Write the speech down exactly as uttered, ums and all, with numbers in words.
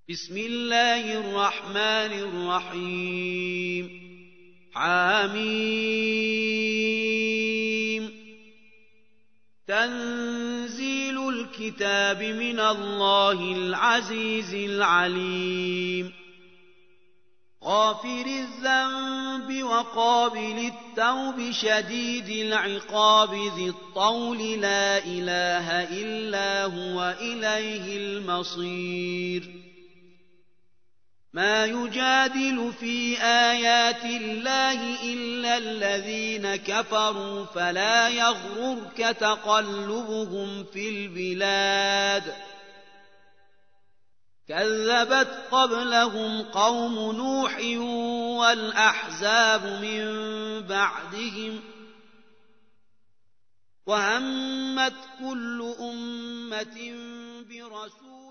بسم الله الرحمن الرحيم حميم تنزيل الكتاب من الله العزيز العليم غافر الذنب وقابل التوب شديد العقاب ذي الطول لا إله إلا هو إليه المصير ما يجادل في آيات الله إلا الذين كفروا فلا يغررك تقلبهم في البلاد كذبت قبلهم قوم نوح والأحزاب من بعدهم وهمت كل أمة برسول